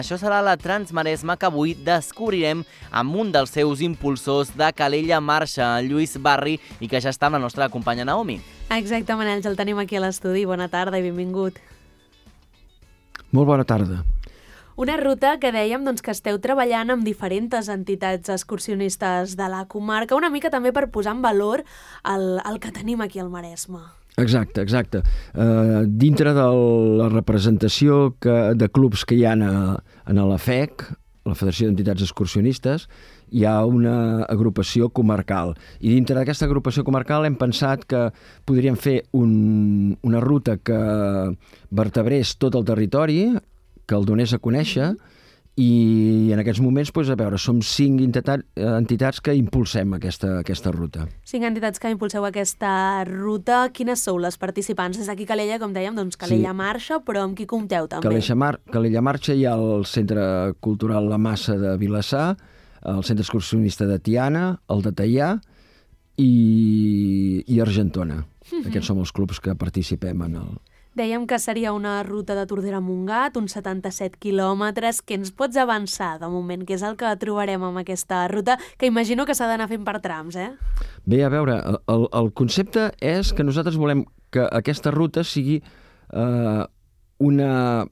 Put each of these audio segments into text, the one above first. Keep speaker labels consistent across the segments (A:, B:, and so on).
A: Això serà la Transmaresma que avui descobrirem amb un dels seus impulsors de Calella Marxa, Lluís Barri, i que ja està amb la nostra companya Naomi.
B: Exacte, Manel, el tenim aquí a l'estudi. Bona tarda i benvingut.
C: Molt bona tarda.
B: Una ruta que dèiem que esteu treballant amb diferents entitats excursionistes de la comarca, una mica també per posar en valor el que tenim aquí al Maresme.
C: Exacte. Dintre de la representació de clubs que hi ha a la FEC, la Federació d'Entitats Excursionistes, hi ha una agrupació comarcal. I dintre d'aquesta agrupació comarcal hem pensat que podríem fer una ruta que vertebrés tot el territori, que el donés a conèixer, i en aquests moments, a veure, som 5 entitats que impulsem aquesta ruta.
B: 5 entitats que impulseu aquesta ruta. Quines sou les participants? Des d'aquí Calella, com dèiem, Calella Marxa, però amb qui compteu també?
C: Calella Marxa hi ha el Centre Cultural La Massa de Vilassar, el Centre Excursionista de Tiana, el de Teià i Argentona. Aquests són els clubs que participem en el...
B: Dèiem que seria una ruta de Tordera a Montgat, uns 77 quilòmetres. Què ens pots avançar de moment? Què és el que trobarem amb aquesta ruta, que imagino que s'ha d'anar fent per trams, eh?
C: Bé, a veure, el concepte és que nosaltres volem que aquesta ruta sigui una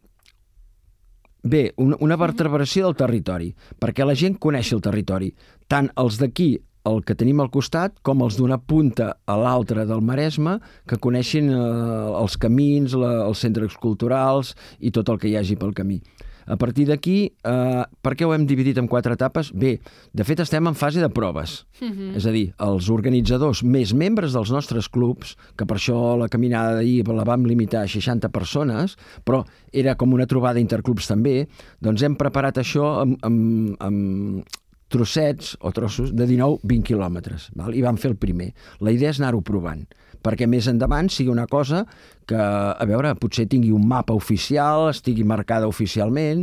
C: vertebració del territori, perquè la gent coneixi el territori, tant els d'aquí, el que tenim al costat, com els d'una punta a l'altra del Maresme, que coneixin els camins, els centres culturals i tot el que hi hagi pel camí. A partir d'aquí, per què ho hem dividit en 4 etapes? Bé, de fet estem en fase de proves. És a dir, els organitzadors més membres dels nostres clubs, que per això la caminada d'ahir la vam limitar a 60 persones, però era com una trobada interclubs també, doncs hem preparat això amb trossets o trossos de 19-20 quilòmetres, i vam fer el primer. La idea és anar-ho provant, perquè més endavant sigui una cosa que, a veure, potser tingui un mapa oficial, estigui marcada oficialment,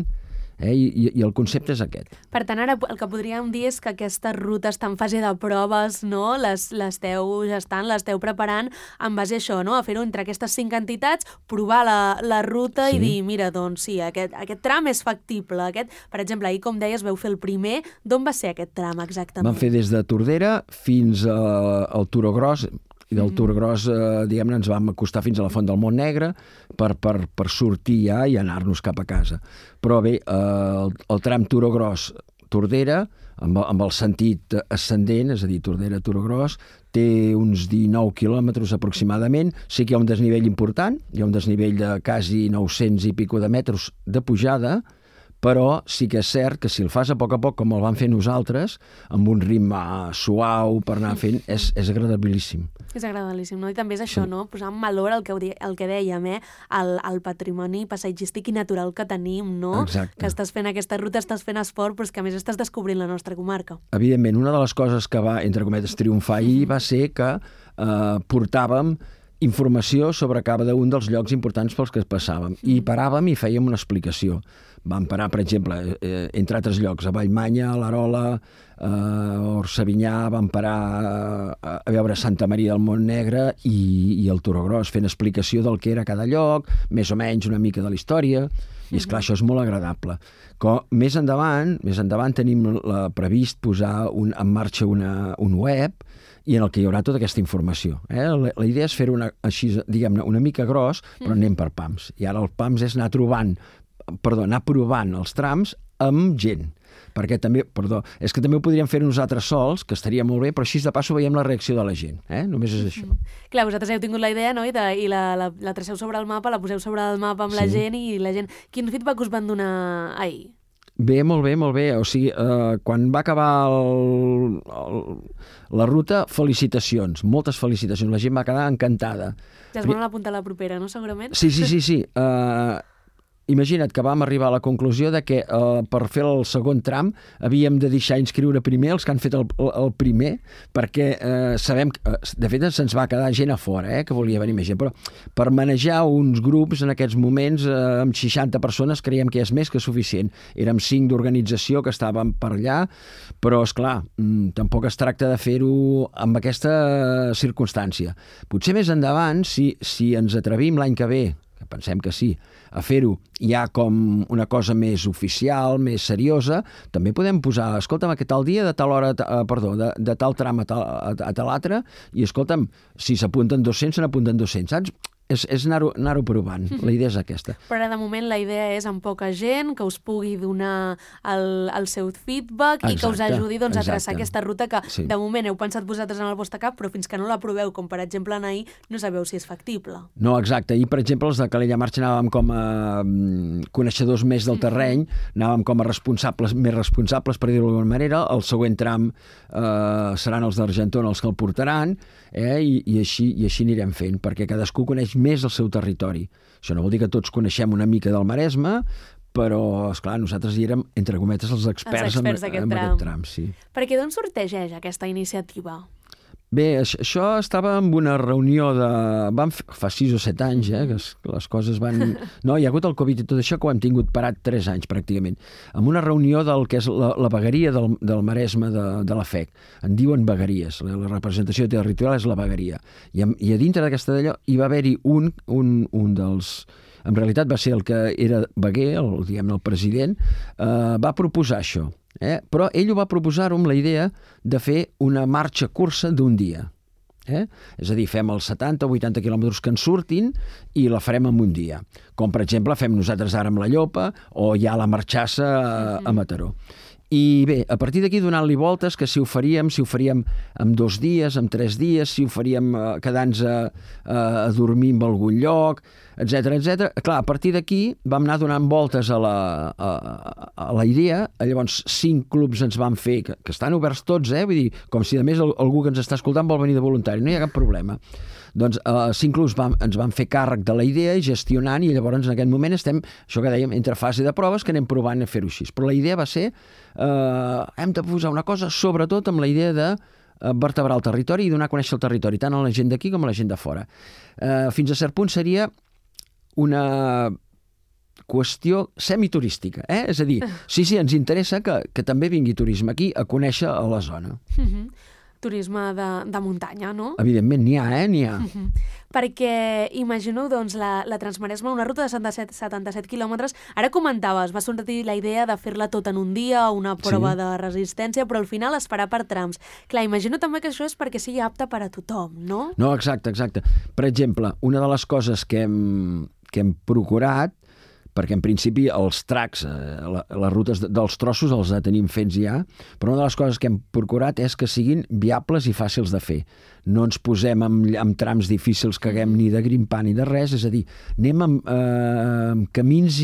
C: i el concepte és aquest.
B: Per tant, ara el que podríem dir és que aquesta ruta està en fase de proves, no? L'esteu gestant, l'esteu preparant en base a això, no? A fer-ho entre aquestes 5 entitats, provar la ruta i dir, mira, doncs sí, aquest tram és factible. Per exemple, ahir, com deies, veu fer el primer. D'on va ser aquest tram exactament?
C: Vam fer des de Tordera fins al Turó Gros, i del Turó Gros, diguem-ne, ens vam acostar fins a la Font del Montnegre per sortir ja i anar-nos cap a casa. Però bé, el tram Turó Gros-Tordera, amb el sentit ascendent, és a dir, Tordera-Turó Gros, té uns 19 quilòmetres aproximadament. Sí que hi ha un desnivell important, hi ha un desnivell de quasi 900 i pico de metres de pujada, però sí que és cert que si el fas a poc, com el vam fer nosaltres, amb un ritme suau per anar fent, és agradabilíssim.
B: És agradabilíssim, no? I també és això, no? Posar en valor el que dèiem, el patrimoni paisatgístic i natural que tenim, no?
C: Exacte.
B: Que estàs fent aquesta ruta, estàs fent esport, però és que a més estàs descobrint la nostra comarca.
C: Evidentment, una de les coses que va, entre cometes, triomfar ahir va ser que portàvem informació sobre cada un dels llocs importants pels que passàvem. I paràvem i fèiem una explicació. Vam parar, per exemple, entre altres llocs, a Vallmanya, a l'Arola, a Orsavinyà, vam parar a veure Santa Maria del Montnegre i el Turó Gros, fent explicació del que era cada lloc, més o menys una mica de la història, i esclar, això és molt agradable. Més endavant tenim previst posar en marxa un web i en el que hi haurà tota aquesta informació. La idea és fer-ho així, diguem-ne, una mica gros, però anem per pams. I ara el pams és anar provant els trams amb gent. Perquè també, és que també ho podríem fer nosaltres sols, que estaria molt bé, però així de passo veiem la reacció de la gent. Només és això.
B: Clar, vosaltres heu tingut la idea, no? I la traceu sobre el mapa, la poseu sobre el mapa amb la gent i la gent... Quin feedback us van donar ahir?
C: Bé, molt bé. O sigui, quan va acabar la ruta, felicitacions, moltes felicitacions. La gent va quedar encantada.
B: Ja es volen apuntar a la propera, no, segurament?
C: Sí. Imagina't que vam arribar a la conclusió de que per fer el segon tram havíem de deixar inscriure primer els que han fet el primer, perquè sabem que, de fet, se'ns va quedar gent a fora, que volia venir més gent, però per manejar uns grups en aquests moments amb 60 persones creiem que és més que suficient. Érem 5 d'organització que estàvem per allà, però, esclar, tampoc es tracta de fer-ho amb aquesta circumstància. Potser més endavant, si ens atrevim l'any que ve que pensem que sí, a fer-ho ja com una cosa més oficial, més seriosa, també podem posar, escolta'm, que tal dia, de tal hora, de tal tram a tal altre, i escolta'm, si s'apunten 200, se n'apunten 200, saps? És anar-ho provant. La idea és aquesta.
B: Però ara, de moment, la idea és amb poca gent, que us pugui donar el seu feedback i que us ajudi a traçar aquesta ruta que, de moment, heu pensat vosaltres en el vostre cap, però fins que no la proveu, com per exemple anar ahir, no sabeu si és factible.
C: No, exacte. I, per exemple, els de Calella Marxa anàvem com a coneixedors més del terreny, anàvem com a més responsables, per dir-ho d'alguna manera. El següent tram seran els d'Argentona els que el portaran, i així anirem fent, perquè cadascú coneix més el seu territori. Això no vol dir que tots coneixem una mica del Maresme, però, esclar, nosaltres hi érem, entre cometes, els experts en aquest tram. Sí.
B: Per què d'on sortegeix aquesta iniciativa?
C: Bé, això estava en una reunió fa 6 o 7 anys, que les coses van... No, hi ha hagut el Covid i tot això, que ho hem tingut parat 3 anys, pràcticament. En una reunió del que és la vegueria del Maresme de la FEC. En diuen vegueries, la representació territorial és la vegueria. I a dintre d'aquesta d'allò hi va haver-hi un dels... En realitat va ser el que era veguer, el president, va proposar això. Però ell ho va proposar-ho amb la idea de fer una marxa cursa d'un dia. És a dir, fem els 70 o 80 quilòmetres que ens surtin i la farem en un dia. Com, per exemple, fem nosaltres ara amb la Llopa o ja la marxassa a Mataró. I bé, a partir d'aquí donant-li voltes, que si ho faríem en 2 dies, en 3 dies, si ho faríem quedant-nos a dormir en algun lloc, etc. Clar, a partir d'aquí vam anar donant voltes a la idea, llavors 5 clubs ens van fer, que estan oberts tots, vull dir, com si a més algú que ens està escoltant vol venir de voluntari, no hi ha cap problema. Doncs 5 clubs ens van fer càrrec de la idea i gestionant, i llavors en aquest moment estem, això que dèiem, entre fase de proves, que anem provant a fer-ho així. Però la idea va ser, hem de posar una cosa, sobretot amb la idea de vertebrar el territori i donar a conèixer el territori, tant a la gent d'aquí com a la gent de fora. Fins a cert punt seria una qüestió semiturística, És a dir, sí, ens interessa que també vingui turisme aquí a conèixer a la zona.
B: Turisme de muntanya, no?
C: Evidentment, n'hi ha, n'hi ha.
B: Perquè imagineu, doncs, la Transmaresme, una ruta de 77 quilòmetres. Ara comentaves, va sortir la idea de fer-la tot en un dia, una prova de resistència, però al final es farà per trams. Clar, imagino també que això és perquè sigui apte per a tothom, no?
C: No, exacte. Per exemple, una de les coses que hem procurat, perquè en principi els tracks, les rutes dels trossos els tenim fets ja, però una de les coses que hem procurat és que siguin viables i fàcils de fer. No ens posem amb trams difícils que haguem ni de grimpar ni de res, és a dir, anem amb camins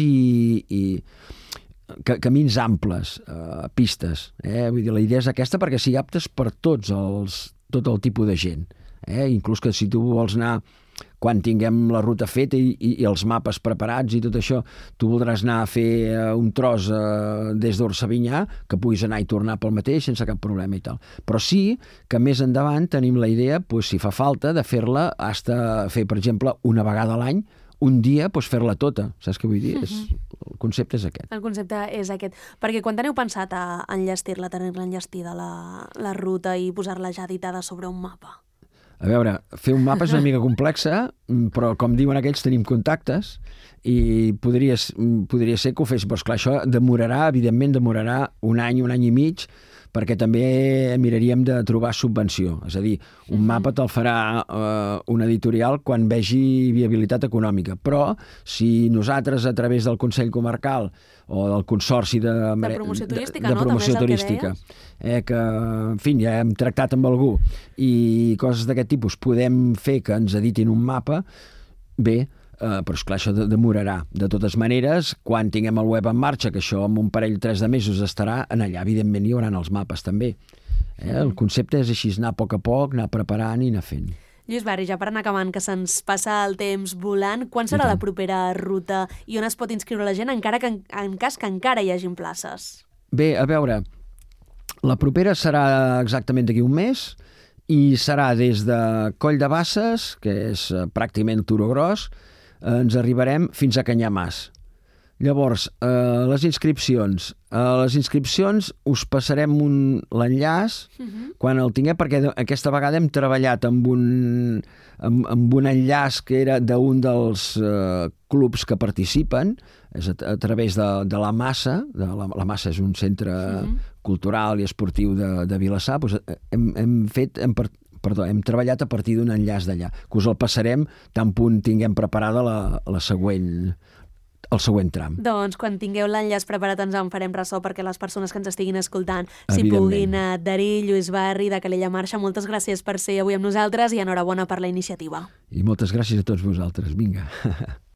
C: camins amples, pistes. Vull dir, la idea és aquesta perquè sigui aptes per tot el tipus de gent. Inclús que si tu vols anar, quan tinguem la ruta feta i els mapes preparats i tot això, tu voldràs anar a fer un tros des d'Orsavinyà, que puguis anar i tornar pel mateix sense cap problema i tal. Però sí que més endavant tenim la idea, si fa falta, de fer-la, fer, per exemple, una vegada a l'any, un dia, fer-la tota. Saps què vull dir? El concepte és aquest.
B: El concepte és aquest. Perquè quan teniu pensat a enllestir-la, tenir-la enllestida, la ruta, i posar-la ja editada sobre un mapa?
C: A veure, fer un mapa és una mica complexa, però com diuen aquells, tenim contactes i podria ser que ho fes. Però esclar, això evidentment demorarà un any i mig, perquè també miraríem de trobar subvenció. És a dir, un mapa te'l farà un editorial quan vegi viabilitat econòmica. Però si nosaltres, a través del Consell Comarcal o del Consorci de
B: promoció turística,
C: de promoció turística, que, en fi, ja hem tractat amb algú, i coses d'aquest tipus, podem fer que ens editin un mapa, bé, però esclar, això demorarà. De totes maneres, quan tinguem el web en marxa, que això en un parell 3 de mesos estarà, en allà evidentment hi haurà els mapes també. El concepte és així, anar a poc, anar preparant i anar fent.
B: Lluís Barri, ja per anar acabant, que se'ns passa el temps volant, quan serà la propera ruta i on es pot inscriure la gent, en cas que encara hi hagin places?
C: Bé, a veure, la propera serà exactament d'aquí un mes i serà des de Coll de Basses, que és pràcticament Turó Gros, ens arribarem fins a Canyamàs. Llavors, les inscripcions. Les inscripcions us passarem l'enllaç quan el tinguem, perquè aquesta vegada hem treballat amb un enllaç que era d'un dels clubs que participen, és a través de la Massa. La Massa és un centre cultural i esportiu de Vilassar. Doncs hem treballat a partir d'un enllaç d'allà, que us el passarem tan punt tinguem preparada el següent tram.
B: Doncs quan tingueu l'enllaç preparat ens en farem ressò perquè les persones que ens estiguin escoltant s'hi puguin adherir. Lluís Barri, de Calella Marxa, moltes gràcies per ser avui amb nosaltres i enhorabona per la iniciativa.
C: I moltes gràcies a tots vosaltres. Vinga.